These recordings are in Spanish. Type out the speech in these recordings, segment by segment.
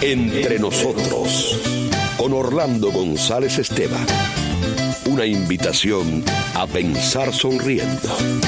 Entre nosotros, con Orlando González Esteban. Una invitación a pensar sonriendo.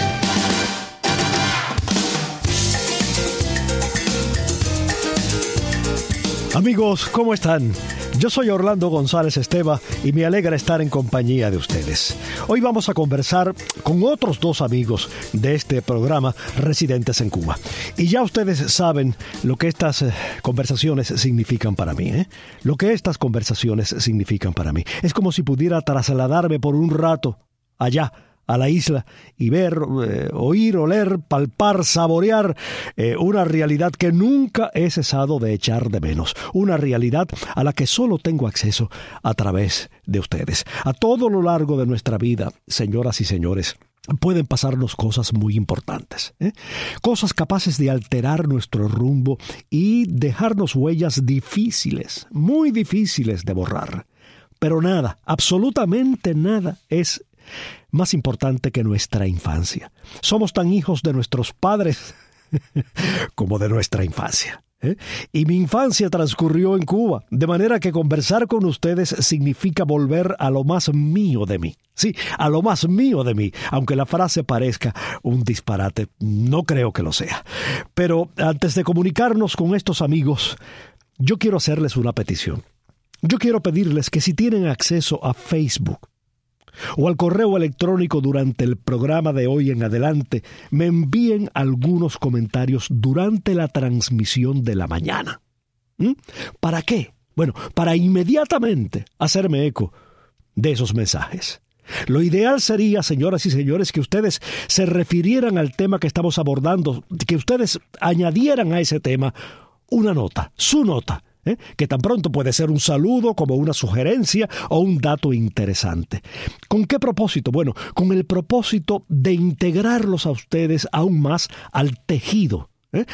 Amigos, ¿cómo están? Yo soy Orlando González Esteban y me alegra estar en compañía de ustedes. Hoy vamos a conversar con otros dos amigos de este programa residentes en Cuba. Y ya ustedes saben lo que estas conversaciones significan para mí, ¿eh? Lo que estas conversaciones significan para mí. Es como si pudiera trasladarme por un rato allá a la isla y ver, oír, oler, palpar, saborear una realidad que nunca he cesado de echar de menos. Una realidad a la que solo tengo acceso a través de ustedes. A todo lo largo de nuestra vida, señoras y señores, pueden pasarnos cosas muy importantes, ¿eh? Cosas capaces de alterar nuestro rumbo y dejarnos huellas difíciles, muy difíciles de borrar. Pero nada, absolutamente nada es más importante que nuestra infancia. Somos tan hijos de nuestros padres como de nuestra infancia, ¿eh? Y mi infancia transcurrió en Cuba, de manera que conversar con ustedes significa volver a lo más mío de mí. Sí, a lo más mío de mí, aunque la frase parezca un disparate, no creo que lo sea. Pero antes de comunicarnos con estos amigos, yo quiero hacerles una petición. Yo quiero pedirles que si tienen acceso a Facebook o al correo electrónico durante el programa de hoy en adelante, me envíen algunos comentarios durante la transmisión de la mañana. ¿Para qué? Bueno, para inmediatamente hacerme eco de esos mensajes. Lo ideal sería, señoras y señores, que ustedes se refirieran al tema que estamos abordando, que ustedes añadieran a ese tema una nota, su nota, que tan pronto puede ser un saludo como una sugerencia o un dato interesante. ¿Con qué propósito? Bueno, con el propósito de integrarlos a ustedes aún más al tejido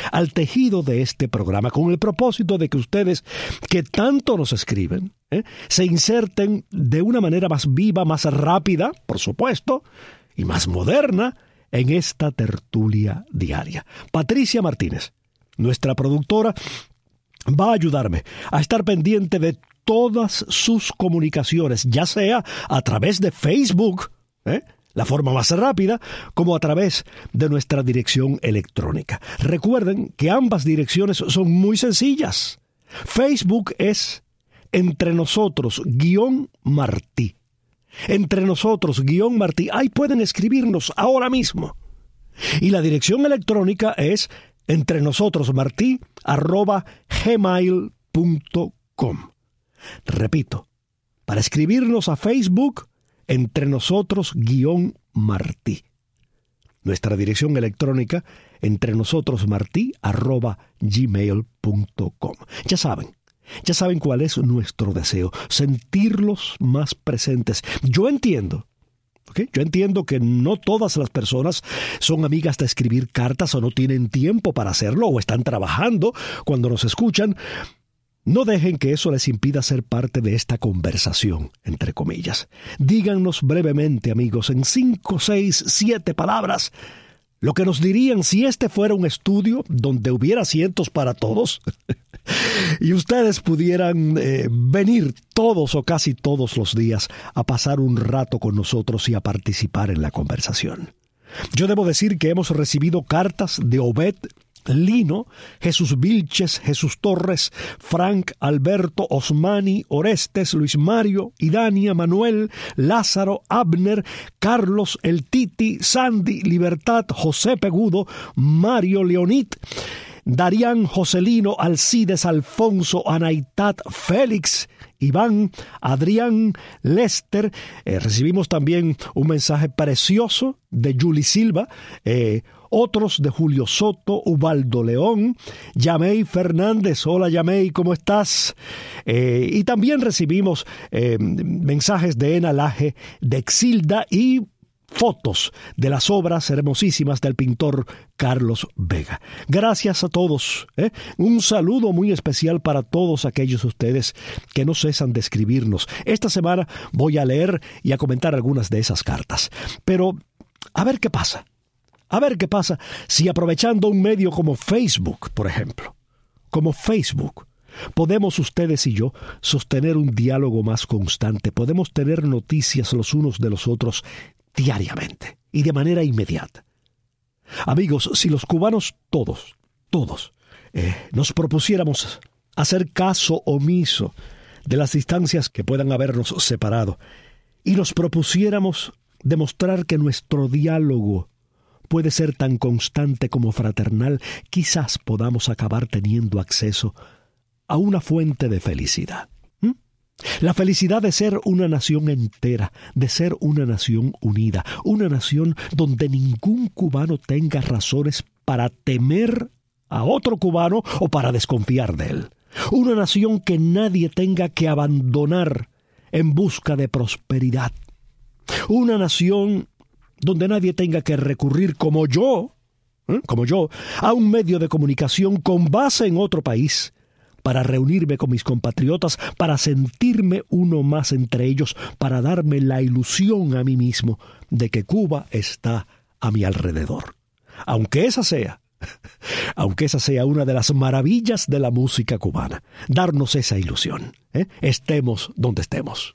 de este programa, con el propósito de que ustedes, que tanto nos escriben, se inserten de una manera más viva, más rápida, por supuesto, y más moderna en esta tertulia diaria. Patricia Martínez, nuestra productora, va a ayudarme a estar pendiente de todas sus comunicaciones, ya sea a través de Facebook, la forma más rápida, como a través de nuestra dirección electrónica. Recuerden que ambas direcciones son muy sencillas. Facebook es Entre Nosotros-Martí. Entre Nosotros-Martí. Ahí pueden escribirnos ahora mismo. Y la dirección electrónica es entrenosotros@gmail.com. Repito, para escribirnos a Facebook, Entre Nosotros-Martí. Nuestra dirección electrónica, entrenosotros@gmail.com. Ya saben cuál es nuestro deseo, sentirlos más presentes. Yo entiendo que no todas las personas son amigas de escribir cartas o no tienen tiempo para hacerlo o están trabajando cuando nos escuchan. No dejen que eso les impida ser parte de esta conversación, entre comillas. Díganos brevemente, amigos, en 5, 6, 7 palabras, lo que nos dirían si este fuera un estudio donde hubiera asientos para todos y ustedes pudieran venir todos o casi todos los días a pasar un rato con nosotros y a participar en la conversación. Yo debo decir que hemos recibido cartas de Obed, Lino, Jesús Vilches, Jesús Torres, Frank, Alberto, Osmani, Orestes, Luis Mario, Idania, Manuel, Lázaro, Abner, Carlos, El Titi, Sandy, Libertad, José Pegudo, Mario Leonid, Darían, Joselino, Alcides, Alfonso, Anaitat, Félix, Iván, Adrián, Lester. Recibimos también un mensaje precioso de Julie Silva, otros de Julio Soto, Ubaldo León, Yamey Fernández. Hola Yamey, ¿cómo estás? Y también recibimos mensajes de Ena Laje, de Exilda y fotos de las obras hermosísimas del pintor Carlos Vega. Gracias a todos. Un saludo muy especial para todos aquellos de ustedes que no cesan de escribirnos. Esta semana voy a leer y a comentar algunas de esas cartas. Pero a ver qué pasa. A ver qué pasa si aprovechando un medio como Facebook, por ejemplo, como Facebook, Podemos ustedes y yo sostener un diálogo más constante, podemos tener noticias los unos de los otros diariamente y de manera inmediata. Amigos, si los cubanos todos, nos propusiéramos hacer caso omiso de las distancias que puedan habernos separado y nos propusiéramos demostrar que nuestro diálogo puede ser tan constante como fraternal, quizás podamos acabar teniendo acceso a una fuente de felicidad. La felicidad de ser una nación entera, de ser una nación unida, una nación donde ningún cubano tenga razones para temer a otro cubano o para desconfiar de él. Una nación que nadie tenga que abandonar en busca de prosperidad. Una nación donde nadie tenga que recurrir como yo, a un medio de comunicación con base en otro país para reunirme con mis compatriotas, para sentirme uno más entre ellos, para darme la ilusión a mí mismo de que Cuba está a mi alrededor. Aunque esa sea una de las maravillas de la música cubana, darnos esa ilusión, estemos donde estemos.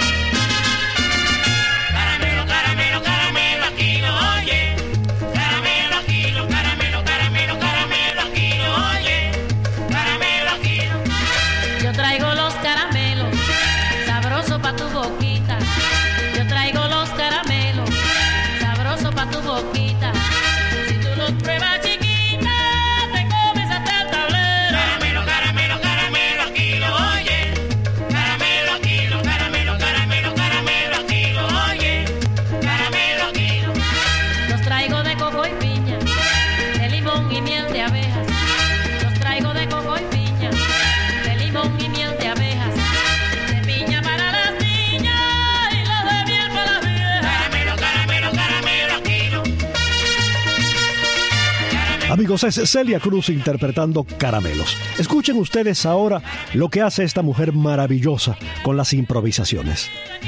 Amigos, es Celia Cruz interpretando Caramelos. Escuchen ustedes ahora lo que hace esta mujer maravillosa con las improvisaciones.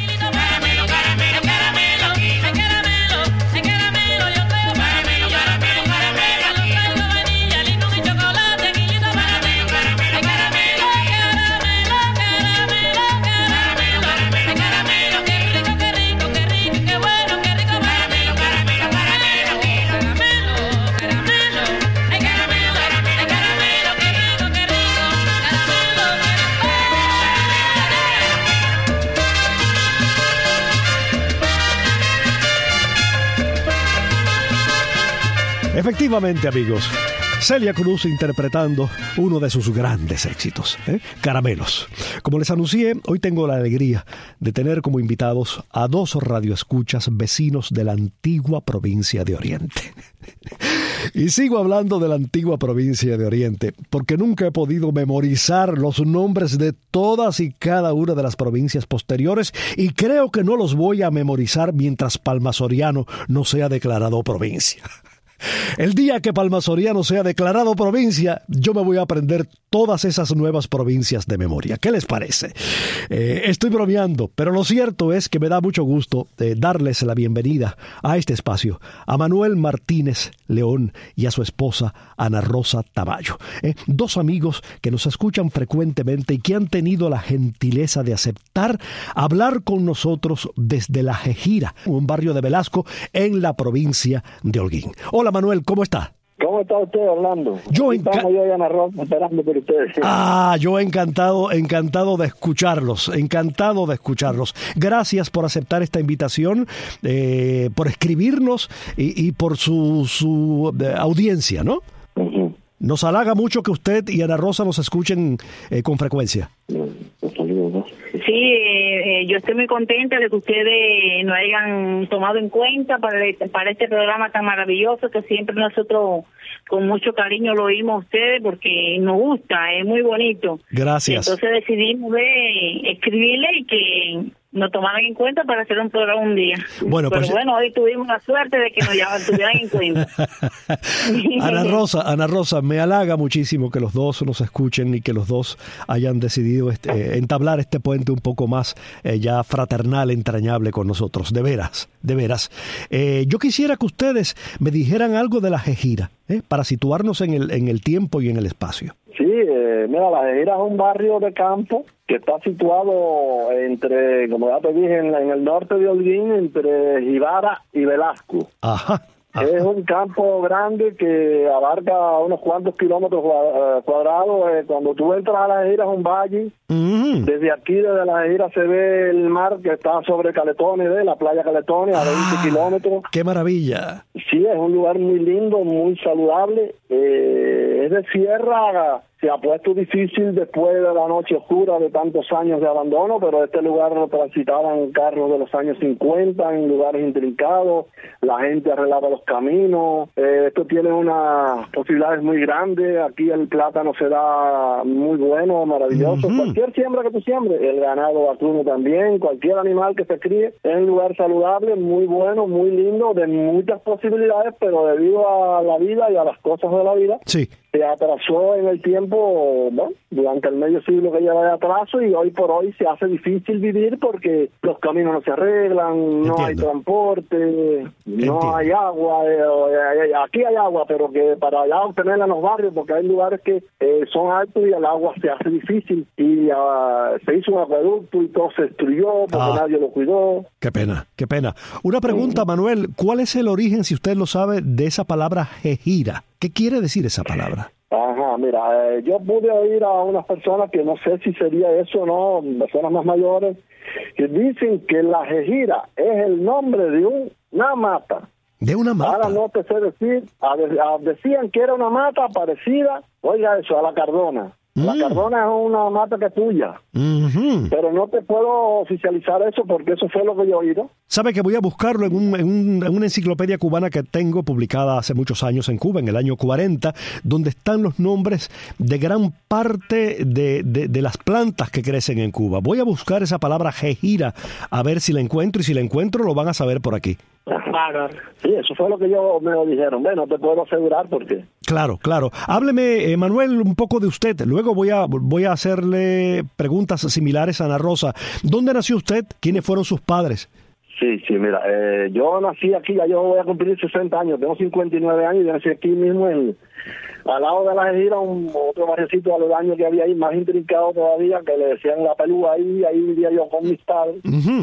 Efectivamente, amigos, Celia Cruz interpretando uno de sus grandes éxitos, Caramelos. Como les anuncié, hoy tengo la alegría de tener como invitados a dos radioescuchas vecinos de la antigua provincia de Oriente. Y sigo hablando de la antigua provincia de Oriente, porque nunca he podido memorizar los nombres de todas y cada una de las provincias posteriores, y creo que no los voy a memorizar mientras Palma Soriano no sea declarado provincia. El día que Palma Soriano sea declarado provincia, yo me voy a aprender todas esas nuevas provincias de memoria. ¿Qué les parece? Estoy bromeando, pero lo cierto es que me da mucho gusto darles la bienvenida a este espacio a Manuel Martínez León y a su esposa Ana Rosa Tamayo. Dos amigos que nos escuchan frecuentemente y que han tenido la gentileza de aceptar hablar con nosotros desde La Jejira, un barrio de Velasco en la provincia de Holguín. Hola Manuel, ¿cómo está? ¿Cómo está usted, Orlando? Estamos yo y Ana Rosa esperando por ustedes. Yo encantado de escucharlos, Gracias por aceptar esta invitación, por escribirnos y por su audiencia, ¿no? Uh-huh. Nos halaga mucho que usted y Ana Rosa nos escuchen con frecuencia. Sí, yo estoy muy contenta de que ustedes nos hayan tomado en cuenta para este programa tan maravilloso que siempre nosotros con mucho cariño lo oímos a ustedes porque nos gusta, es muy bonito. Gracias. Entonces decidimos escribirle y que nos tomaran en cuenta para hacer un programa un día. Bueno, pero bueno, hoy tuvimos la suerte de que nos tuvieran en cuenta. Ana Rosa, me halaga muchísimo que los dos nos escuchen y que los dos hayan decidido entablar este puente un poco más ya fraternal, entrañable con nosotros. De veras. Yo quisiera que ustedes me dijeran algo de La Jejira, para situarnos en el tiempo y en el espacio. Sí, mira, Las Ejiras es un barrio de campo que está situado entre, como ya te dije, en el norte de Holguín, entre Jibara y Velasco. Ajá. Es un campo grande que abarca unos cuantos kilómetros cuadrados. Cuando tú entras a Las Ejiras es un valle. Desde aquí, desde Las Ejiras, se ve el mar que está sobre Caletones, la playa Caletones, a 20 kilómetros. ¡Qué maravilla! Sí, es un lugar muy lindo, muy saludable. Es de sierra. Se ha puesto difícil después de la noche oscura de tantos años de abandono, pero este lugar lo transitaban carros de los años 50 en lugares intrincados, la gente arreglaba los caminos. Esto tiene unas posibilidades muy grandes. Aquí el plátano se da muy bueno, maravilloso. Cualquier siembra que tú siembres, el ganado vacuno también, cualquier animal que se críe, es un lugar saludable, muy bueno, muy lindo, de muchas posibilidades, pero debido a la vida y a las cosas de la vida, sí, se atrasó en el tiempo, ¿no? Durante el medio siglo que lleva de atraso, y hoy por hoy se hace difícil vivir porque los caminos no se arreglan, no hay transporte, no hay agua. Aquí hay agua, pero que para allá obtenerla en los barrios, porque hay lugares que son altos y el agua se hace difícil. Y se hizo un acueducto y todo se destruyó porque nadie lo cuidó. Qué pena, qué pena. Una pregunta, Manuel, ¿cuál es el origen, si usted lo sabe, de esa palabra Ejira? ¿Qué quiere decir esa palabra? Ajá, mira, yo pude oír a unas personas que no sé si sería eso o no, personas más mayores, que dicen que la Ejira es el nombre de una mata. ¿De una mata? Ahora no te sé decir, decían que era una mata parecida, oiga eso, a la cardona. La cardona es una mata que es tuya, pero no te puedo oficializar eso porque eso fue lo que yo he oído. ¿Sabe que voy a buscarlo en una enciclopedia cubana que tengo publicada hace muchos años en Cuba, en el año 40, donde están los nombres de gran parte de las plantas que crecen en Cuba? Voy a buscar esa palabra Ejira a ver si la encuentro, y si la encuentro lo van a saber por aquí. Sí, eso fue lo que me lo dijeron. Bueno, no te puedo asegurar por qué. Claro, claro. Hábleme, Manuel, un poco de usted. Luego voy a hacerle preguntas similares a Ana Rosa. ¿Dónde nació usted? ¿Quiénes fueron sus padres? Sí, mira, yo nací aquí, ya yo voy a cumplir 60 años, tengo 59 años y nací aquí mismo al lado de Las Ejiras, otro barriocito aledaño que había ahí, más intrincado todavía, que le decían La Pelúa, ahí vivía yo con mis padres.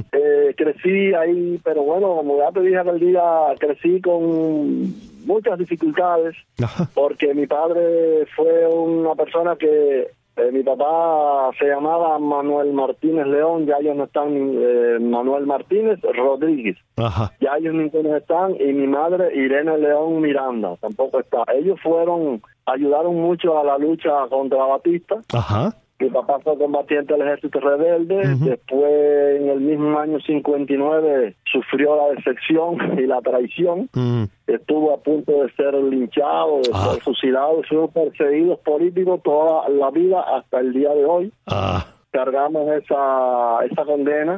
Crecí ahí, pero bueno, como ya te dije aquel día, crecí con muchas dificultades, porque mi padre fue una persona que... mi papá se llamaba Manuel Martínez León, ya ellos no están, Manuel Martínez Rodríguez, ya ellos ninguno están, y mi madre Irene León Miranda tampoco está. Ellos ayudaron mucho a la lucha contra Batista. Mi papá fue combatiente del ejército rebelde, después en el mismo año 59 sufrió la deserción y la traición, estuvo a punto de ser linchado, de ser fusilado, fueron perseguidos políticos toda la vida hasta el día de hoy. Cargamos esa condena.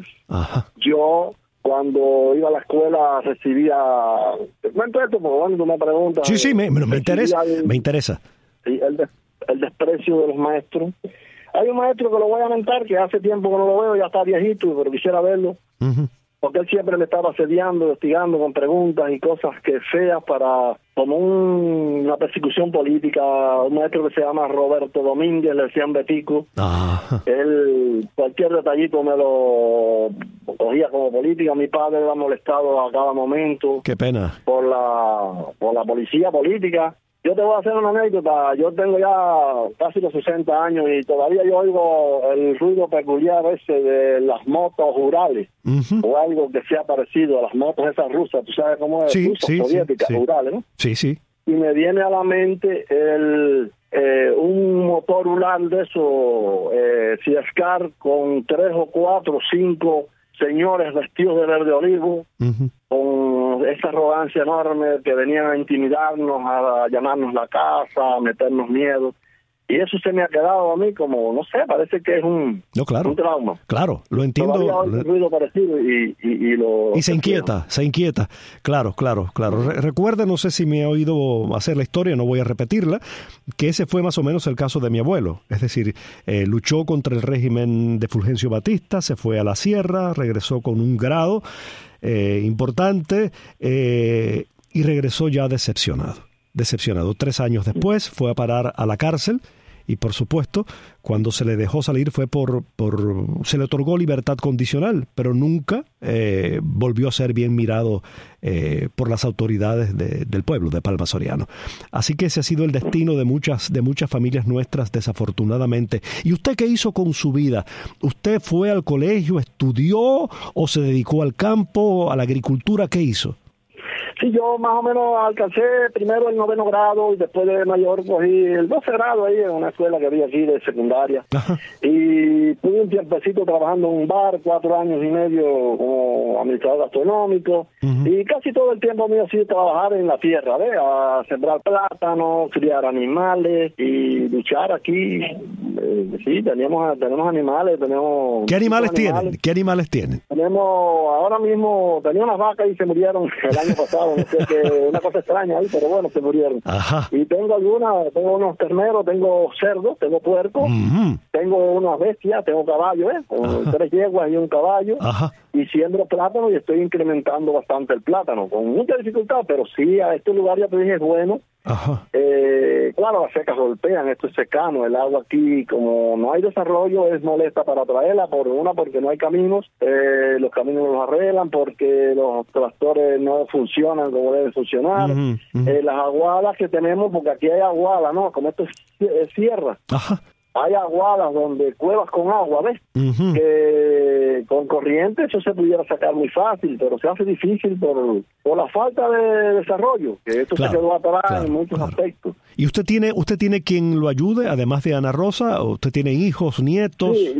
Yo, cuando iba a la escuela, recibía... Te cuento esto porque bueno, tú me preguntas. Sí, me interesa. Sí, el desprecio de los maestros. Hay un maestro que lo voy a mentar, que hace tiempo que no lo veo, ya está viejito, pero quisiera verlo. Porque él siempre me estaba asediando, hostigando con preguntas y cosas que feas como una persecución política. Un maestro que se llama Roberto Domínguez, le decían Betico. Él, cualquier detallito me lo cogía como política. Mi padre era molestado a cada momento. Qué pena. Por la policía política. Yo te voy a hacer una anécdota. Yo tengo ya casi los 60 años y todavía yo oigo el ruido peculiar ese de las motos rurales, o algo que sea parecido a las motos esas rusas. ¿Tú sabes cómo es? Soviéticas, rurales, ¿no? Sí. Y me viene a la mente un motor rural de eso, Fiescar, con 3 o 4 o 5 señores vestidos de verde olivo, con esa arrogancia enorme, que venían a intimidarnos, a llenarnos la casa, a meternos miedo. Y eso se me ha quedado a mí como, no sé, parece que es un trauma. Claro, lo entiendo. Todavía hay un ruido parecido y se inquieta. Claro. Recuerda, no sé si me ha oído hacer la historia, no voy a repetirla, que ese fue más o menos el caso de mi abuelo. Es decir, luchó contra el régimen de Fulgencio Batista, se fue a la sierra, regresó con un grado importante y regresó ya decepcionado. 3 años después fue a parar a la cárcel y por supuesto, cuando se le dejó salir fue se le otorgó libertad condicional, pero nunca volvió a ser bien mirado por las autoridades del pueblo de Palma Soriano. Así que ese ha sido el destino de muchas familias nuestras, desafortunadamente. ¿Y usted qué hizo con su vida? ¿Usted fue al colegio, estudió o se dedicó al campo, a la agricultura? ¿Qué hizo? Sí, yo más o menos alcancé primero el 9º grado y después de mayor cogí el 12 grado ahí en una escuela que había aquí de secundaria. Ajá. Y tuve un tiempecito trabajando en un bar, 4 años y medio como administrador gastronómico. Uh-huh. Y casi todo el tiempo mío ha sido trabajar en la tierra, ¿ves? A sembrar plátanos, criar animales y luchar aquí. Sí, tenemos animales, tenemos... ¿Qué animales tienen? ¿Qué animales tienen? Ahora mismo, tenía unas vacas y se murieron el año pasado. No sé, una cosa extraña ahí, pero bueno, se murieron. Ajá. Y tengo unos terneros, tengo cerdos, tengo puercos, uh-huh. Tengo unas bestias, tengo caballos, con 3 yeguas y un caballo. Ajá. Y siembro plátano y estoy incrementando bastante el plátano, con mucha dificultad, pero sí, a este lugar ya te dije es bueno. Ajá. Claro, las secas golpean, esto es secano, el agua aquí, como no hay desarrollo, es molesta para traerla, porque no hay caminos, los caminos los arreglan, porque los tractores no funcionan como deben funcionar, uh-huh, uh-huh. Las aguadas que tenemos, porque aquí hay aguadas, ¿no? Como esto es sierra. Ajá. Hay aguadas donde cuevas con agua, ¿ves? Uh-huh. Que con corriente eso se pudiera sacar muy fácil, pero se hace difícil por la falta de desarrollo, que esto se quedó atrás en muchos aspectos. ¿Y usted tiene quien lo ayude, además de Ana Rosa? ¿O usted tiene hijos, nietos? Sí.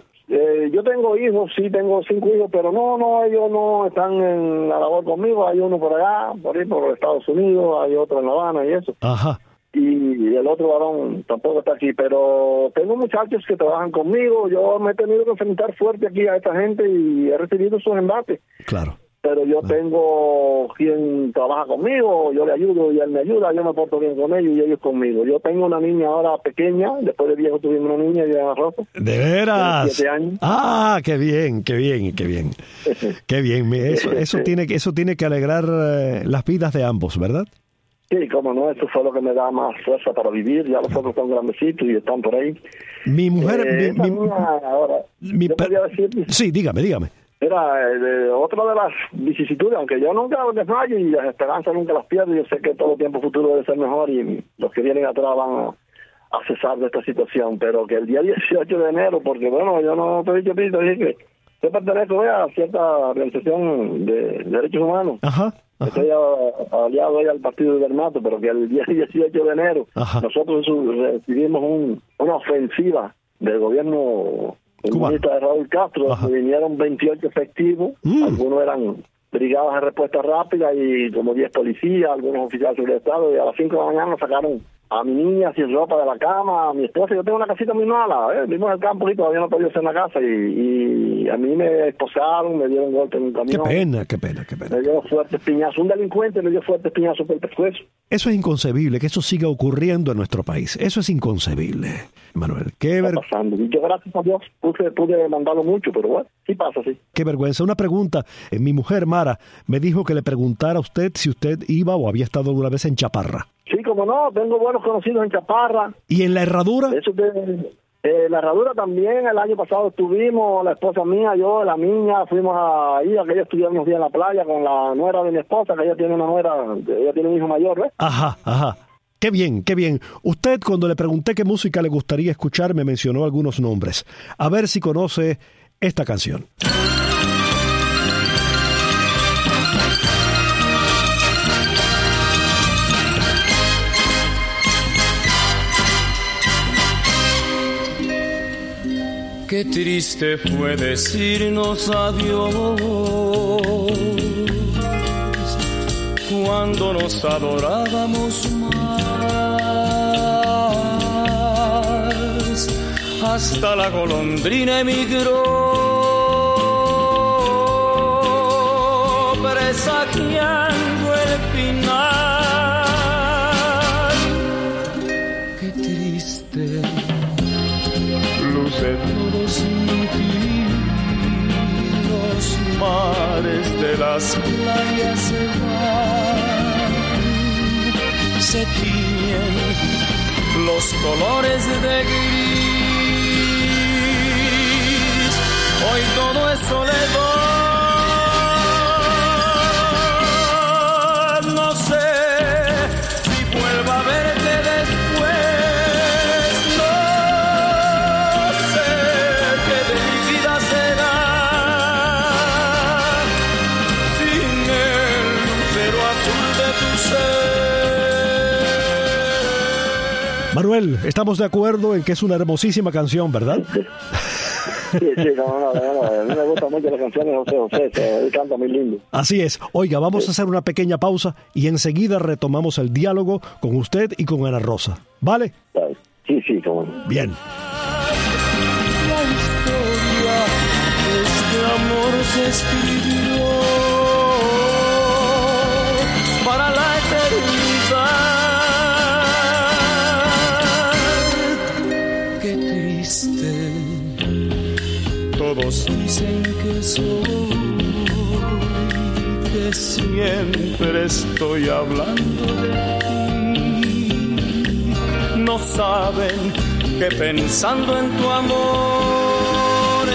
Yo tengo hijos, sí, tengo 5 hijos, pero no, ellos no están en la labor conmigo. Hay uno por allá, por Estados Unidos, hay otro en La Habana y eso. Ajá. Y el otro varón tampoco está aquí, pero tengo muchachos que trabajan conmigo. Yo me he tenido que enfrentar fuerte aquí a esta gente y he recibido sus embates. Claro. Pero yo tengo quien trabaja conmigo, yo le ayudo y él me ayuda, yo me porto bien con ellos y ellos conmigo. Yo tengo una niña ahora pequeña, después de viejo tuvimos una niña de Ana Rosa. ¿De veras? De 7 años. Ah, qué bien. Qué bien. Eso tiene que alegrar las vidas de ambos, ¿verdad? Sí, cómo no, eso fue lo que me da más fuerza para vivir. Ya los otros son grandecitos y están por ahí. Mi mujer... ahora, yo podría decir... Sí, dígame. Era otra de las vicisitudes, aunque yo nunca desmayo y las esperanzas nunca las pierdo. Yo sé que todo tiempo futuro debe ser mejor y los que vienen atrás van a cesar de esta situación. Pero que el día 18 de enero, porque bueno, yo no te he dicho, te dije que yo pertenezco a cierta organización de derechos humanos. Ajá. Estoy aliado al partido de Bernato, pero que el día 18 de enero nosotros recibimos una ofensiva del gobierno comunista de Raúl Castro, que vinieron 28 efectivos, algunos eran brigadas de respuesta rápida y como 10 policías, algunos oficiales de Estado, y a las 5 de la mañana sacaron a mi niña sin ropa de la cama, a mi esposa. Yo tengo una casita muy mala, vivimos en el campo y todavía no podía hacer la casa, y a mí me esposaron, me dieron golpe en un camión. Qué pena. Me dio fuertes piñazos, un delincuente me dio fuertes piñazos por el pescuezo. Eso es inconcebible, que eso siga ocurriendo en nuestro país. Eso es inconcebible, Manuel. Está pasando. Y yo, gracias a Dios, pude mandarlo mucho, pero bueno, sí pasa, sí. Qué vergüenza. Una pregunta. Mi mujer, Mara, me dijo que le preguntara a usted si usted iba o había estado alguna vez en Chaparra. Sí, como no, tengo buenos conocidos en Chaparra. ¿Y en La Herradura? Eso La Herradura también, el año pasado estuvimos, la esposa mía, yo, la niña, fuimos ahí, a que ella estuviera unos días en la playa con la nuera de mi esposa, que ella tiene ella tiene un hijo mayor, ¿ves? Ajá. Qué bien. Usted, cuando le pregunté qué música le gustaría escuchar, me mencionó algunos nombres. A ver si conoce esta canción. Qué triste fue decirnos adiós cuando nos adorábamos más. Hasta la golondrina emigró, presagiando el final. Qué triste luce todo sin ti, los mares de las playas se van, se tiñen los colores de gris. Hoy todo es soledad. No sé si vuelva a verte después. No sé qué de mi vida será sin el lucero azul de tu ser. Manuel, estamos de acuerdo en que es una hermosísima canción, ¿verdad? Sí, no, a mí me gusta mucho la canción de José José, él canta muy lindo. Así es. Oiga, vamos a hacer una pequeña pausa y enseguida retomamos el diálogo con usted y con Ana Rosa. ¿Vale? Sí, cómo no. Bien. La historia de este amor se escribió para la eternidad. Qué triste. Todos dicen que soy, que siempre estoy hablando de ti. No saben que pensando en tu amor,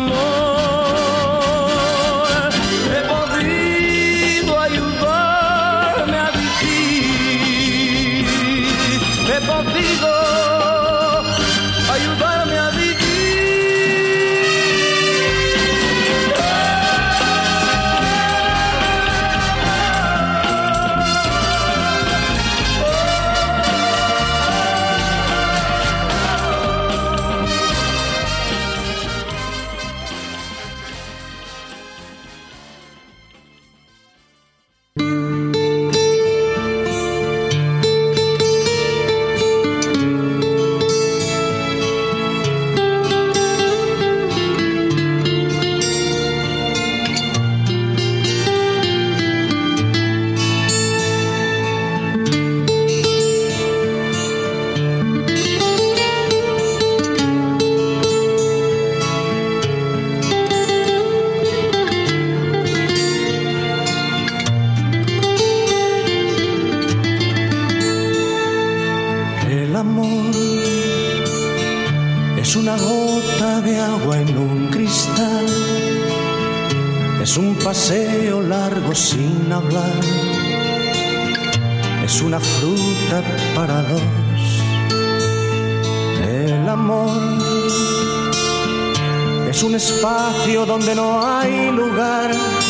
he podido ayudarme a vivir. He podido ayudarme a vivir. Es un paseo largo sin hablar, es una fruta para dos. El amor es un espacio donde no hay lugar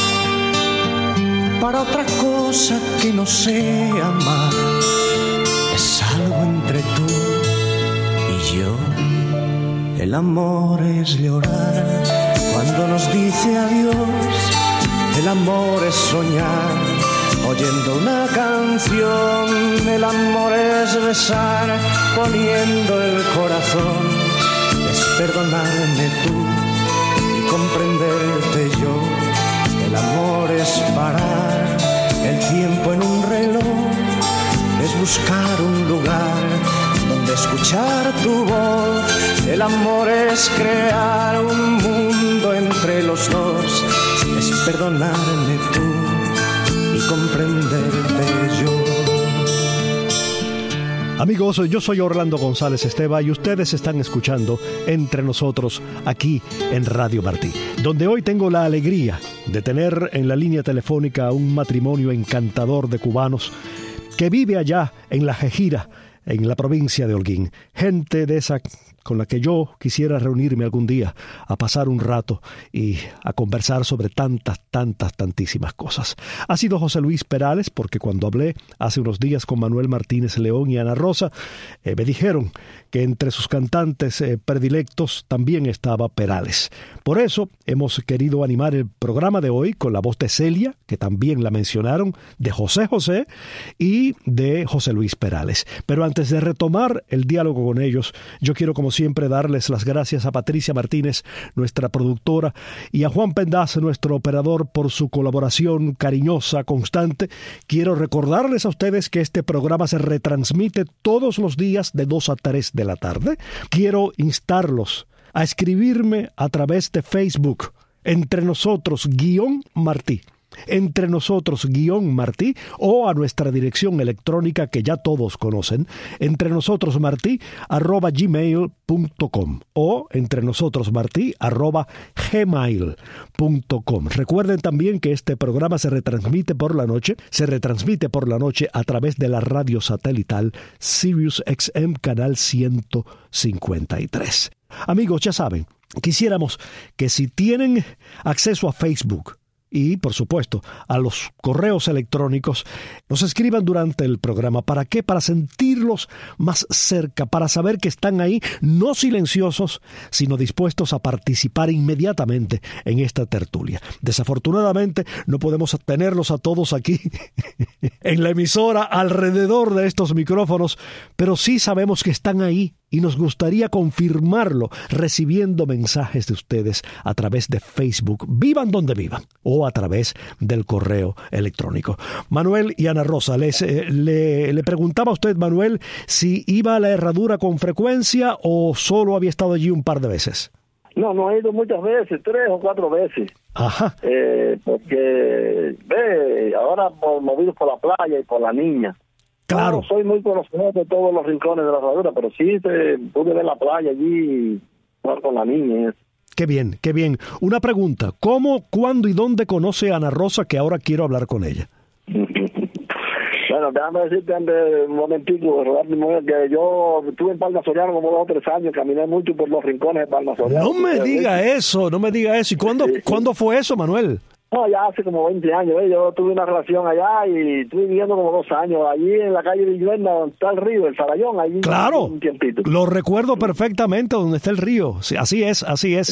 para otra cosa que no sea amar. Es algo entre tú y yo. El amor es llorar cuando nos dice adiós. El amor es soñar oyendo una canción. El amor es besar poniendo el corazón. Es perdonarme tú y comprenderte yo. El amor es parar el tiempo en un reloj. Es buscar un lugar donde escuchar tu voz. El amor es crear un mundo entre los dos. Es perdonarme tú y comprenderte yo. Amigos, yo soy Orlando González Esteva y ustedes están escuchando Entre Nosotros aquí en Radio Martí, donde hoy tengo la alegría de tener en la línea telefónica a un matrimonio encantador de cubanos que vive allá en La Jejira, en la provincia de Holguín. Gente de esa con la que yo quisiera reunirme algún día a pasar un rato y a conversar sobre tantísimas cosas. Ha sido José Luis Perales, porque cuando hablé hace unos días con Manuel Martínez León y Ana Rosa, me dijeron que entre sus cantantes predilectos también estaba Perales. Por eso hemos querido animar el programa de hoy con la voz de Celia, que también la mencionaron, de José José y de José Luis Perales. Pero antes de retomar el diálogo con ellos, yo quiero como siempre darles las gracias a Patricia Martínez, nuestra productora, y a Juan Pendaz, nuestro operador, por su colaboración cariñosa, constante. Quiero recordarles a ustedes que este programa se retransmite todos los días de 2 a 3 de la tarde. Quiero instarlos a escribirme a través de Facebook, Entre Nosotros _Martí. entrenosotros_Martí, o a nuestra dirección electrónica que ya todos conocen, entrenosotros_Martí@gmail.com o entrenosotros_Martí@gmail.com. Recuerden también que este programa se retransmite por la noche a través de la radio satelital Sirius XM canal 153. Amigos, ya saben, quisiéramos que si tienen acceso a Facebook y, por supuesto, a los correos electrónicos, nos escriban durante el programa. ¿Para qué? Para sentirlos más cerca, para saber que están ahí, no silenciosos, sino dispuestos a participar inmediatamente en esta tertulia. Desafortunadamente, no podemos tenerlos a todos aquí en la emisora, alrededor de estos micrófonos, pero sí sabemos que están ahí. Y nos gustaría confirmarlo recibiendo mensajes de ustedes a través de Facebook, vivan donde vivan, o a través del correo electrónico. Manuel y Ana Rosa, le preguntaba a usted, Manuel, si iba a la herradura con frecuencia o solo había estado allí un par de veces. No he ido muchas veces, 3 o 4 veces. Ajá. Porque, ahora movidos por la playa y por la niña. Claro. No soy muy conocedor de todos los rincones de la herradura, pero sí pude ver la playa allí y jugar con la niña. Qué bien, qué bien. Una pregunta, ¿cómo, cuándo y dónde conoce a Ana Rosa, que ahora quiero hablar con ella? Bueno, déjame decirte un momentico, que yo estuve en Palma Soriano como 2 o 3 años, caminé mucho por los rincones de Palma Soriano. No me diga eso. ¿Y cuándo fue eso, Manuel? No, ya hace como 20 años, yo tuve una relación allá y estuve viviendo como 2 años, allí en la calle de Villuenda, donde está el río, el Sarayón, allí. Claro, un tiempito. Lo recuerdo perfectamente, donde está el río, sí, así es.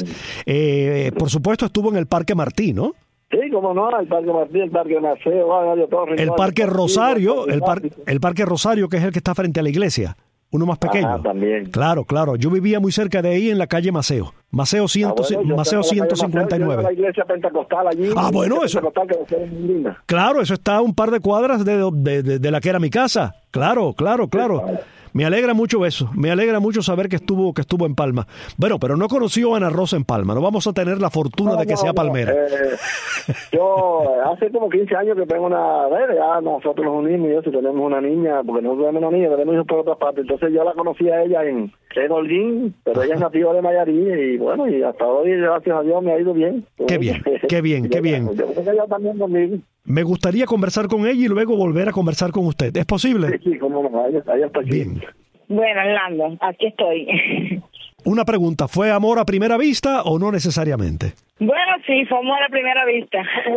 Por supuesto estuvo en el Parque Martí, ¿no? Sí, como no, el Parque Martí, el Parque Maceo, el Parque Rosario, el Parque Rosario, que es el que está frente a la iglesia. Uno más pequeño. Ajá, también. Claro. Yo vivía muy cerca de ahí en la calle Maceo. Maceo 159. La iglesia pentecostal allí. Bueno, eso. Claro, eso está a un par de cuadras de la que era mi casa. Claro. Me alegra mucho eso. Me alegra mucho saber que estuvo en Palma. Bueno, pero no conoció a Ana Rosa en Palma. No vamos a tener la fortuna de que sea palmera. Yo hace como 15 años que tengo ya nosotros nos unimos y eso, tenemos una niña, porque nosotros tenemos una niña, tenemos hijos por otras partes. Entonces yo la conocí a ella en Holguín, pero ella es nativa de Mayarí y bueno, y hasta hoy, gracias a Dios, me ha ido bien. Qué bien. Yo creo que ella también conmigo. Me gustaría conversar con ella y luego volver a conversar con usted. ¿Es posible? Sí, cómo no, ella está aquí. Bien. Bueno, Orlando, aquí estoy. Una pregunta, ¿fue amor a primera vista o no necesariamente? Bueno, sí, fue amor a primera vista.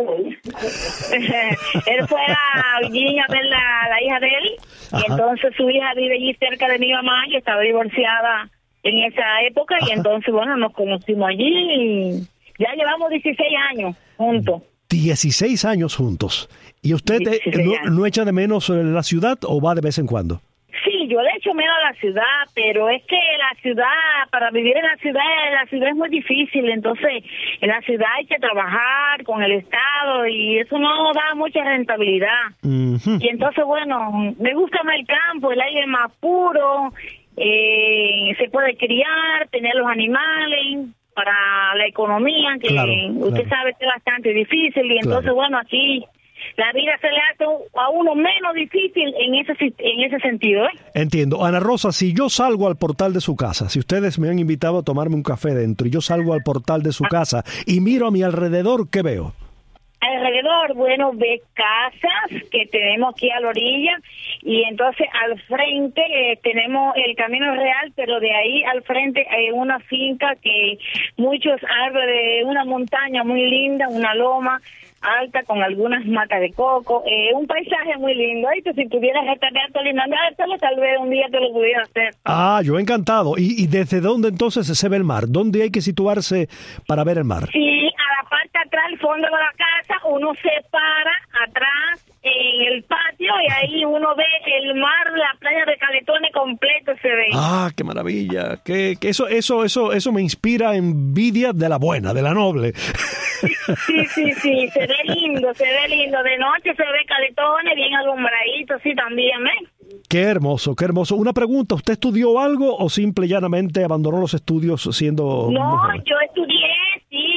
Él fue a Virginia a ver la hija de él. Ajá. Y entonces su hija vive allí cerca de mi mamá, que estaba divorciada en esa época. Ajá. Y entonces, bueno, nos conocimos allí y ya llevamos 16 años juntos. 16 años juntos. ¿Y usted no echa de menos la ciudad o va de vez en cuando? Sí, yo le echo menos a la ciudad, pero es que para vivir en la ciudad es muy difícil. Entonces, en la ciudad hay que trabajar con el Estado y eso no da mucha rentabilidad. Uh-huh. Y entonces, bueno, me gusta más el campo, el aire es más puro, se puede criar, tener los animales para la economía, que usted sabe que es bastante difícil. Y entonces, bueno, aquí la vida se le hace a uno menos difícil en ese sentido, ¿eh? Entiendo. Ana Rosa, si yo salgo al portal de su casa, si ustedes me han invitado a tomarme un café dentro y yo salgo al portal de su casa y miro a mi alrededor, ¿qué veo? Alrededor, bueno, ve casas que tenemos aquí a la orilla y entonces al frente tenemos el Camino Real, pero de ahí al frente hay una finca que muchos árboles de una montaña muy linda, una loma alta con algunas matas de coco, un paisaje muy lindo. Y que si tuvieras restaurante alimentártelo, tal vez un día te lo pudiera hacer. Yo encantado. ¿Y desde dónde entonces se ve el mar? ¿Dónde hay que situarse para ver el mar? Sí, a la parte atrás, al fondo de la casa, uno se para atrás en el patio y ahí uno ve el mar, la playa de Caletones completo se ve. ¡Qué maravilla! Que eso me inspira envidia de la buena, de la noble. Sí, se ve lindo. De noche se ve Caletones bien alumbradito, sí, también, ¿eh? Qué hermoso. Una pregunta, ¿usted estudió algo o simple y llanamente abandonó los estudios siendo No, mujer? Yo estudié, sí, en el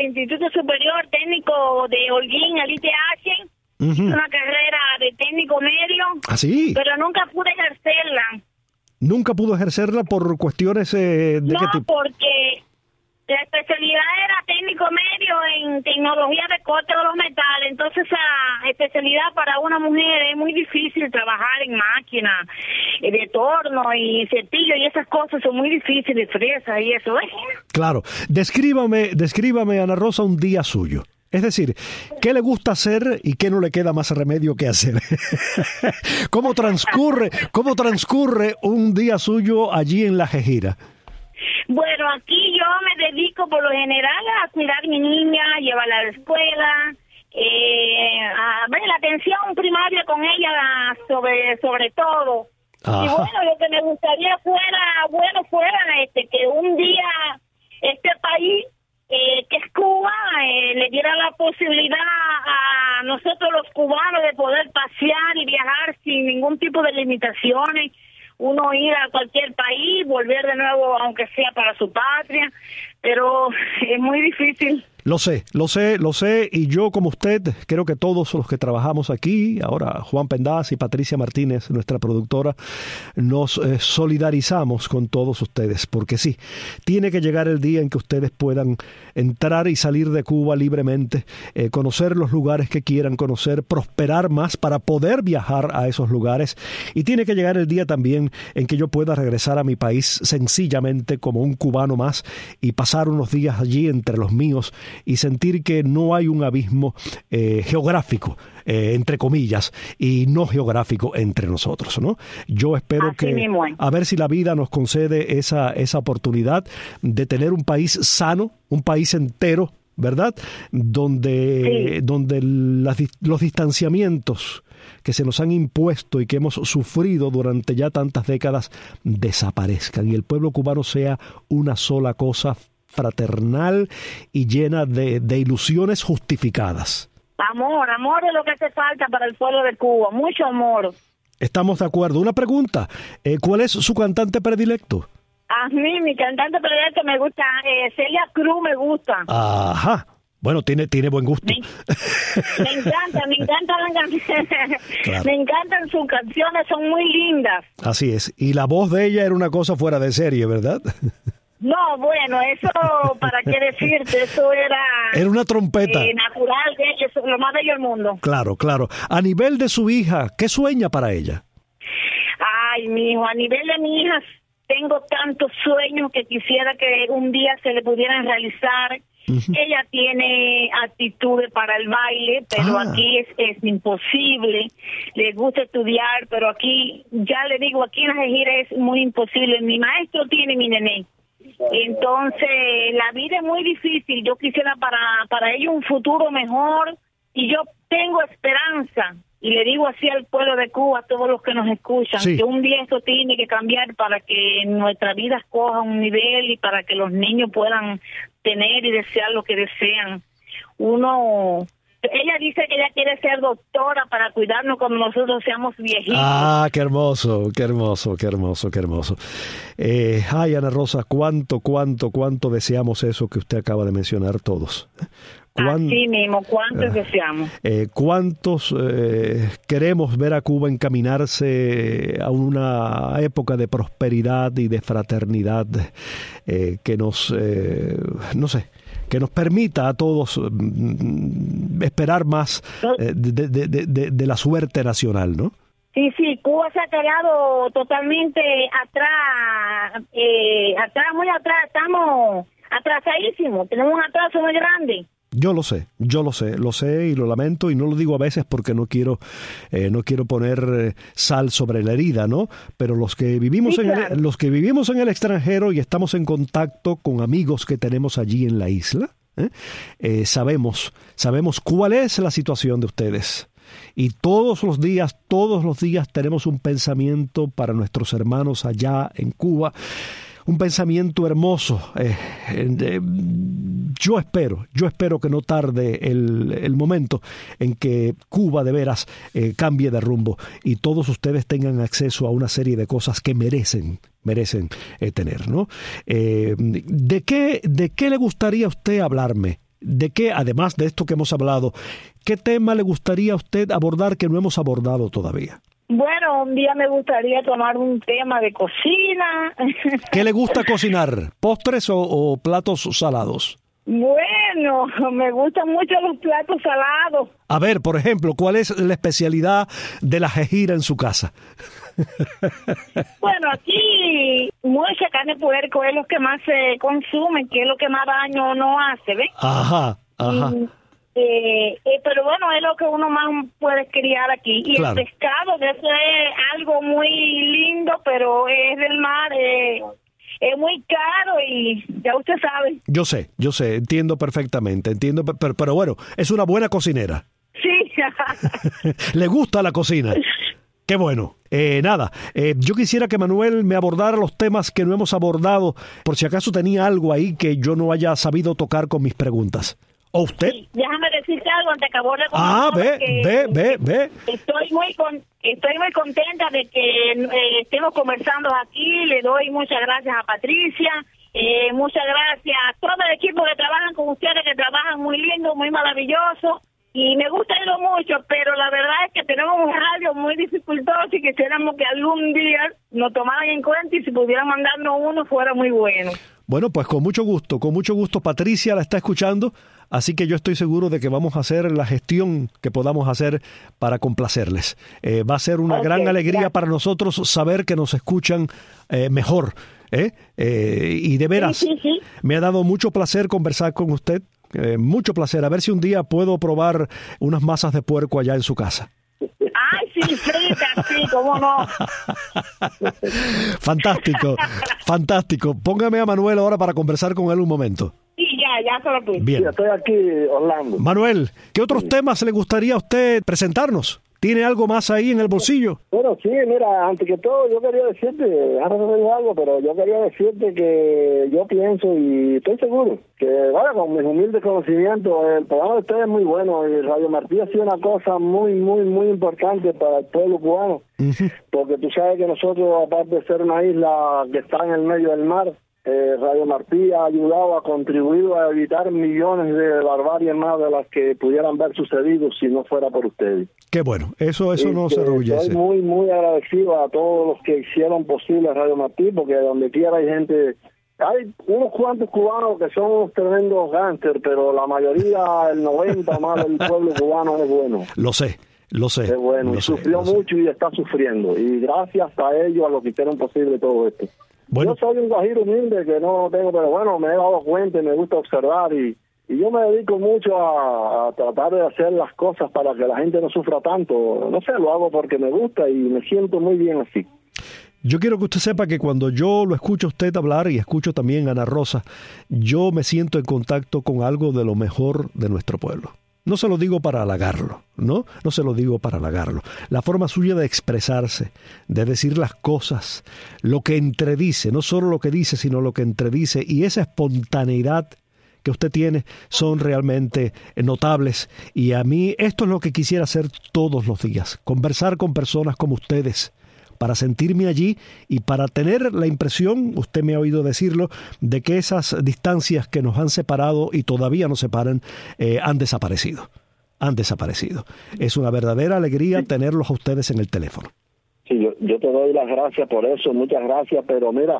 Instituto Superior Técnico de Holguín, el ITH. Una carrera de técnico medio. ¿Ah, sí? Pero nunca pude ejercerla. ¿Nunca pudo ejercerla por cuestiones de no, qué tipo? Porque la especialidad era técnico medio en tecnología de corte de los metales. Entonces, esa especialidad para una mujer es muy difícil. Trabajar en máquina de torno y cepillo y esas cosas son muy difíciles, fresas y eso. Claro. Descríbame, Ana Rosa, un día suyo. Es decir, ¿qué le gusta hacer y qué no le queda más remedio que hacer? ¿Cómo transcurre un día suyo allí en La Guajira? Bueno, aquí yo me dedico por lo general a cuidar a mi niña, llevarla a la escuela, a ver la atención primaria con ella sobre todo. Ajá. Y bueno, lo que me gustaría fuera que un día este país que es Cuba, le diera la posibilidad a nosotros los cubanos de poder pasear y viajar sin ningún tipo de limitaciones, uno ir a cualquier país, volver de nuevo aunque sea para su patria, pero es muy difícil. Lo sé, y yo como usted, creo que todos los que trabajamos aquí, ahora Juan Pendaz y Patricia Martínez, nuestra productora, nos solidarizamos con todos ustedes, porque sí, tiene que llegar el día en que ustedes puedan entrar y salir de Cuba libremente, conocer los lugares que quieran conocer, prosperar más para poder viajar a esos lugares, y tiene que llegar el día también en que yo pueda regresar a mi país sencillamente como un cubano más y pasar unos días allí entre los míos y sentir que no hay un abismo geográfico, entre comillas, y no geográfico entre nosotros, ¿no? Yo espero a ver si la vida nos concede esa oportunidad de tener un país sano, un país entero, ¿verdad? Donde los distanciamientos que se nos han impuesto y que hemos sufrido durante ya tantas décadas desaparezcan y el pueblo cubano sea una sola cosa fraternal y llena de ilusiones justificadas. Amor es lo que hace falta para el pueblo de Cuba, mucho amor. Estamos de acuerdo. Una pregunta, ¿cuál es su cantante predilecto? A mí, mi cantante predilecto me gusta, Celia Cruz me gusta. Ajá. Bueno, tiene buen gusto. Me encantan sus canciones, son muy lindas. Así es. Y la voz de ella era una cosa fuera de serie, ¿verdad? No, bueno, eso, ¿para qué decirte? Eso era una trompeta. Natural, eso es lo más bello del mundo. Claro. A nivel de su hija, ¿qué sueña para ella? Ay, mi hijo, a nivel de mi hija, tengo tantos sueños que quisiera que un día se le pudieran realizar. Uh-huh. Ella tiene aptitudes para el baile, pero aquí es imposible. Le gusta estudiar, pero aquí, ya le digo, aquí en La Guajira es muy imposible. Mi maestro tiene mi nené. Entonces, la vida es muy difícil. Yo quisiera para ellos un futuro mejor y yo tengo esperanza. Y le digo así al pueblo de Cuba, a todos los que nos escuchan, que un día esto tiene que cambiar para que nuestra vida coja un nivel y para que los niños puedan tener y desear lo que desean. Ella dice que ella quiere ser doctora para cuidarnos cuando nosotros seamos viejitos. Ah, qué hermoso. Ay, Ana Rosa, cuánto deseamos eso que usted acaba de mencionar todos. Así mismo, ¿cuántos deseamos? ¿Cuántos queremos ver a Cuba encaminarse a una época de prosperidad y de fraternidad que nos, que nos permita a todos esperar más de la suerte nacional, ¿no? Sí, Cuba se ha quedado totalmente atrás, muy atrás, estamos atrasadísimos, tenemos un atraso muy grande. Yo lo sé y lo lamento y no lo digo a veces porque no quiero poner sal sobre la herida, ¿no? Pero los que vivimos en el extranjero y estamos en contacto con amigos que tenemos allí en la isla, sabemos cuál es la situación de ustedes. Y todos los días tenemos un pensamiento para nuestros hermanos allá en Cuba. Un pensamiento hermoso. Yo espero que no tarde el momento en que Cuba de veras cambie de rumbo y todos ustedes tengan acceso a una serie de cosas que merecen tener, ¿no? ¿De qué le gustaría a usted hablarme ¿de qué, además de esto que hemos hablado, qué tema le gustaría a usted abordar que no hemos abordado todavía? Bueno, un día me gustaría tomar un tema de cocina. ¿Qué le gusta cocinar? ¿Postres o platos salados? Bueno, me gustan mucho los platos salados. A ver, por ejemplo, ¿cuál es la especialidad de la jejira en su casa? Bueno, aquí mucha carne de puerco es lo que más se consume, que es lo que más daño no hace, ¿ves? Ajá. Pero bueno, es lo que uno más puede criar aquí. Y claro, el pescado, que eso es algo muy lindo, pero es del mar, es muy caro y ya usted sabe. Yo sé, entiendo perfectamente, pero bueno, es una buena cocinera. Sí. ¿Le gusta la cocina? Qué bueno. Yo quisiera que Manuel me abordara los temas que no hemos abordado, por si acaso tenía algo ahí que yo no haya sabido tocar con mis preguntas. ¿O usted? Sí, déjame decirte algo antes que aborde con ve. Estoy muy contenta de que estemos conversando aquí. Le doy muchas gracias a Patricia, muchas gracias a todo el equipo que trabajan con ustedes, que trabajan muy lindo, muy maravilloso. Y me gusta irlo mucho, pero la verdad es que tenemos un radio muy dificultoso y quisiéramos que algún día nos tomaran en cuenta y si pudieran mandarnos uno fuera muy bueno. Bueno, pues con mucho gusto. Patricia la está escuchando, así que yo estoy seguro de que vamos a hacer la gestión que podamos hacer para complacerles. Va a ser una gran alegría para nosotros saber que nos escuchan mejor. Y de veras, sí. Me ha dado mucho placer conversar con usted. Mucho placer. A ver si un día puedo probar unas masas de puerco allá en su casa. ¡Ay, sí, fritas! Sí, cómo no. Fantástico. Póngame a Manuel ahora para conversar con él un momento. Sí, ya se lo puse. Bien. Sí, estoy aquí, Orlando. Manuel, ¿qué otros temas le gustaría a usted presentarnos? ¿Tiene algo más ahí en el bolsillo? Bueno, sí, mira, antes que todo yo quería decirte, ahora no tengo algo, pero yo quería decirte que yo pienso y estoy seguro que, bueno, con mis humildes conocimientos, el programa de ustedes es muy bueno y Radio Martí ha sido una cosa muy importante para el pueblo cubano, porque tú sabes que nosotros, aparte de ser una isla que está en el medio del mar, Radio Martí ha ayudado, ha contribuido a evitar millones de barbaries más de las que pudieran haber sucedido si no fuera por ustedes. Qué bueno, eso no se enorgullece. Estoy muy agradecido a todos los que hicieron posible Radio Martí, porque donde quiera hay gente, hay unos cuantos cubanos que son unos tremendos gángsters, pero la mayoría, el 90% más del pueblo cubano es bueno. Lo sé. Es bueno, y sufrió mucho y está sufriendo, y gracias a ellos, a los que hicieron posible todo esto. Bueno. Yo soy un guajiro humilde que no tengo, pero bueno, me he dado cuenta y me gusta observar y yo me dedico mucho a tratar de hacer las cosas para que la gente no sufra tanto. No sé, lo hago porque me gusta y me siento muy bien así. Yo quiero que usted sepa que cuando yo lo escucho a usted hablar y escucho también a Ana Rosa, yo me siento en contacto con algo de lo mejor de nuestro pueblo. No se lo digo para halagarlo, no se lo digo para halagarlo. La forma suya de expresarse, de decir las cosas, lo que entredice, no solo lo que dice, sino lo que entredice, y esa espontaneidad que usted tiene son realmente notables. Y a mí esto es lo que quisiera hacer todos los días, conversar con personas como ustedes, para sentirme allí y para tener la impresión, usted me ha oído decirlo, de que esas distancias que nos han separado y todavía nos separan, han desaparecido. Es una verdadera alegría tenerlos a ustedes en el teléfono. Sí, yo te doy las gracias por eso, muchas gracias, pero mira,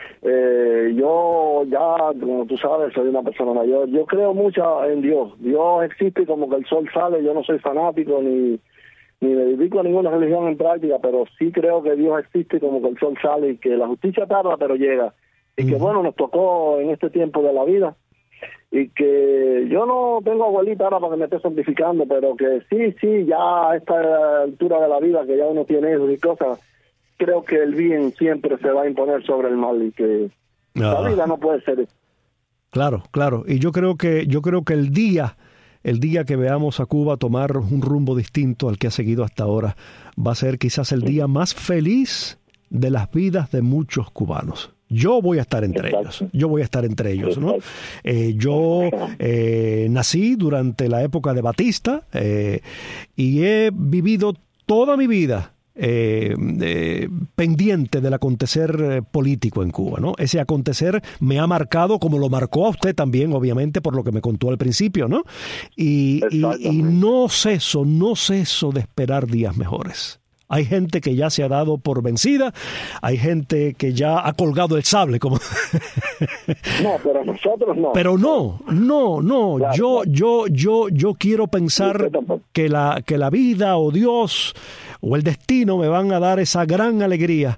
yo ya, como tú sabes, soy una persona mayor, yo creo mucho en Dios. Dios existe como que el sol sale, yo no soy fanático ni me dedico a ninguna religión en práctica, pero sí creo que Dios existe como que el sol sale y que la justicia tarda pero llega, y que bueno, nos tocó en este tiempo de la vida, y que yo no tengo abuelita ahora para que me esté santificando, pero que sí, ya a esta altura de la vida que ya uno tiene eso y cosas, creo que el bien siempre se va a imponer sobre el mal y que la vida no puede ser eso. Claro, y yo creo que el día que veamos a Cuba tomar un rumbo distinto al que ha seguido hasta ahora, va a ser quizás el día más feliz de las vidas de muchos cubanos. Yo voy a estar entre ellos, ¿no? Yo nací durante la época de Batista y he vivido toda mi vida pendiente del acontecer político en Cuba, ¿no? Ese acontecer me ha marcado, como lo marcó a usted también, obviamente, por lo que me contó al principio, ¿no? Y no ceso de esperar días mejores. Hay gente que ya se ha dado por vencida, hay gente que ya ha colgado el sable, como... No, pero nosotros no. Pero no. Claro, yo quiero pensar que la vida o Dios o el destino me van a dar esa gran alegría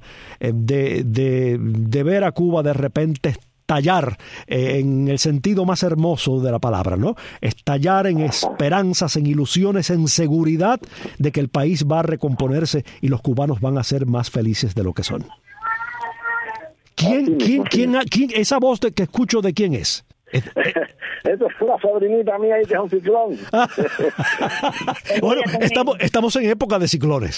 de ver a Cuba de repente estallar en el sentido más hermoso de la palabra, ¿no? Estallar en esperanzas, en ilusiones, en seguridad de que el país va a recomponerse y los cubanos van a ser más felices de lo que son. ¿Quién esa voz que escucho de quién es? Esa es una sobrinita mía ahí que es un ciclón. Bueno, estamos en época de ciclones.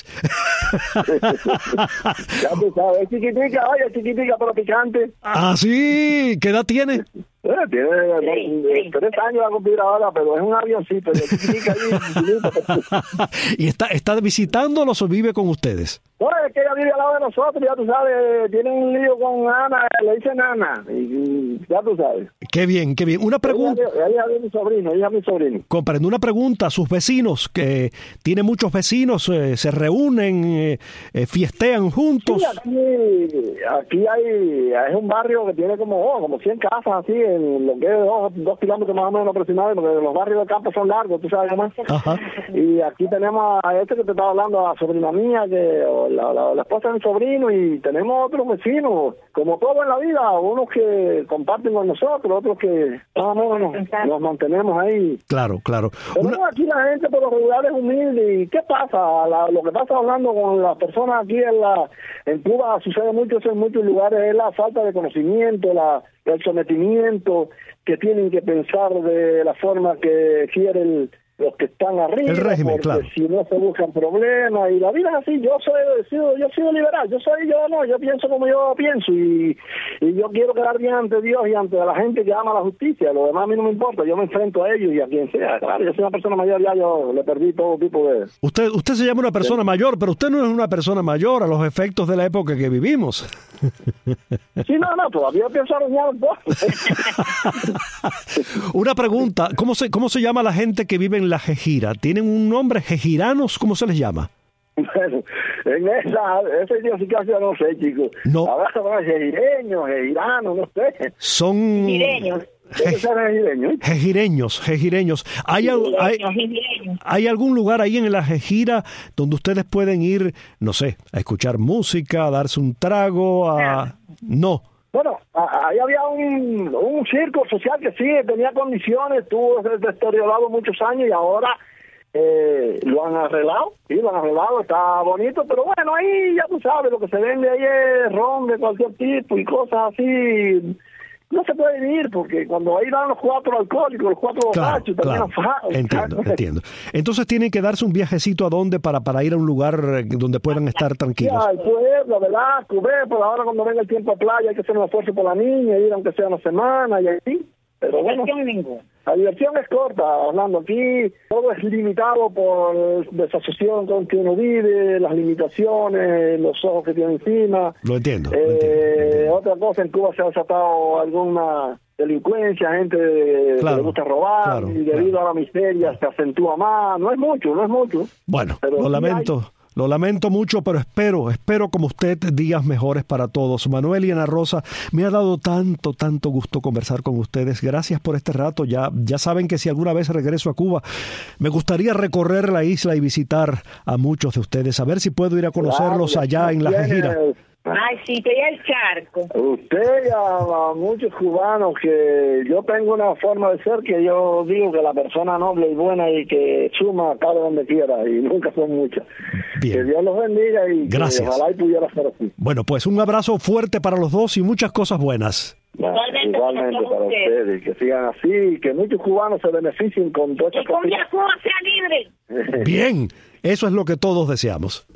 Ya tú sabes, es chiquitica pero picante. Ah, sí, ¿qué edad tiene? Tiene 3 años la cumplir ahora, pero es un avioncito. ¿Y está visitándolos o vive con ustedes? No, es que ella vive al lado de nosotros, ya tú sabes, tiene un lío con Ana, le dicen Ana, y ya tú sabes. Qué bien. Una pregunta. Ella es mi sobrino. Comprendo, una pregunta. Sus vecinos, que tiene muchos vecinos, se reúnen, fiestean juntos. Sí, aquí es un barrio que tiene como 100 casas así, en lo que es 2 kilómetros más o menos aproximadamente, porque los barrios de campo son largos, tú sabes cómo es. Ajá. Y aquí tenemos a que te estaba hablando, a la sobrina mía, la esposa de mi sobrino, y tenemos otros vecinos, como todo en la vida, unos que comparten con nosotros, otros que más o menos nos mantenemos ahí. Claro. Pero aquí la gente por lo regular es humilde. ¿Y qué pasa? Lo que pasa hablando con las personas aquí en Cuba sucede mucho en muchos lugares, es la falta de conocimiento, el sometimiento que tienen que pensar de la forma que quieren los que están arriba, el régimen, porque claro. Si no se buscan problemas, y la vida es así. Yo he sido liberal, yo pienso como yo pienso, y yo quiero quedar bien ante Dios y ante la gente que ama la justicia. Lo demás a mí no me importa, yo me enfrento a ellos y a quien sea. Claro, yo soy una persona mayor, ya yo le perdí todo tipo de... Usted se llama una persona mayor, pero usted no es una persona mayor a los efectos de la época que vivimos. Sí, no, todavía pienso arruinar un poco. Una pregunta, ¿cómo se llama la gente que vive en La Jejira? ¿Tienen un nombre? ¿Jejiranos? ¿Cómo se les llama? Bueno, en esa idiosincrasia no sé, chicos. No. Ahora son jejireños, jejiranos, no sé. Son... Jejireños. ¿Hay algún lugar ahí en La Jejira donde ustedes pueden ir, no sé, a escuchar música, a darse un trago, No. Bueno, ahí había un circo social que sí tenía condiciones, estuvo deteriorado muchos años y ahora lo han arreglado, está bonito, pero bueno, ahí ya tú sabes, lo que se vende ahí es ron de cualquier tipo y cosas así. No se puede vivir porque cuando ahí van los 4 alcohólicos, los 4 borrachos, también Entiendo. Entonces tienen que darse un viajecito a dónde para ir a un lugar donde puedan estar tranquilos. Sí, al pueblo, ¿verdad? Cubrir, por ahora cuando venga el tiempo a playa hay que hacer un esfuerzo por la niña, ir aunque sea una semana y así. Pero bueno, la diversión es corta, Orlando. Aquí todo es limitado por desasociación con que uno vive, las limitaciones, los ojos que tiene encima. Lo entiendo. Otra cosa, en Cuba se ha desatado alguna delincuencia, gente que le gusta robar, y debido a la miseria se acentúa más. No es mucho. Bueno, pero lo lamento. Lo lamento mucho, pero espero como usted días mejores para todos. Manuel y Ana Rosa, me ha dado tanto gusto conversar con ustedes. Gracias por este rato. Ya saben que si alguna vez regreso a Cuba, me gustaría recorrer la isla y visitar a muchos de ustedes. A ver si puedo ir a conocerlos allá en La Jejira. Ay, sí, te el charco. Usted y a muchos cubanos que yo tengo una forma de ser que yo digo que la persona noble y buena y que suma cada donde quiera y nunca son muchas. Bien. Que Dios los bendiga y gracias. Que ojalá y pudiera ser así. Bueno, pues un abrazo fuerte para los dos y muchas cosas buenas. Igualmente para ustedes, que sigan así y que muchos cubanos se beneficien con todas estas cosas. Y con Cuba sea libre. Bien, eso es lo que todos deseamos.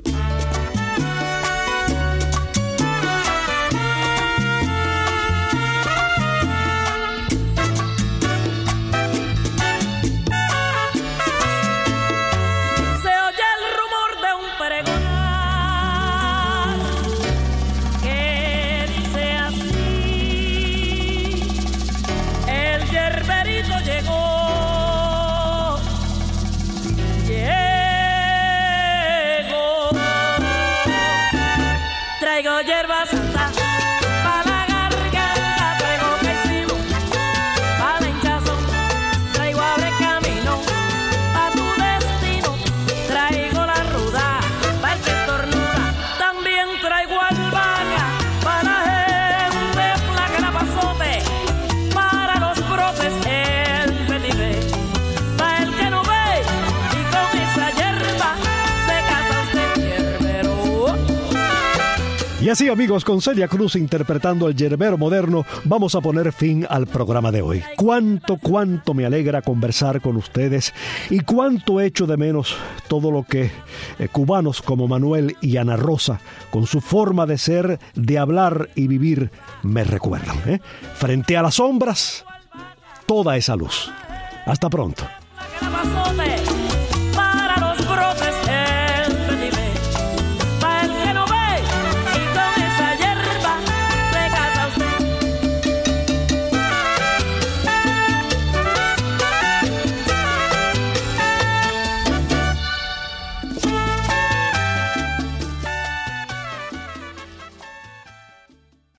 Y así, amigos, con Celia Cruz interpretando el yerbero moderno, vamos a poner fin al programa de hoy. Cuánto me alegra conversar con ustedes y cuánto echo de menos todo lo que cubanos como Manuel y Ana Rosa, con su forma de ser, de hablar y vivir, me recuerdan. Frente a las sombras, toda esa luz. Hasta pronto.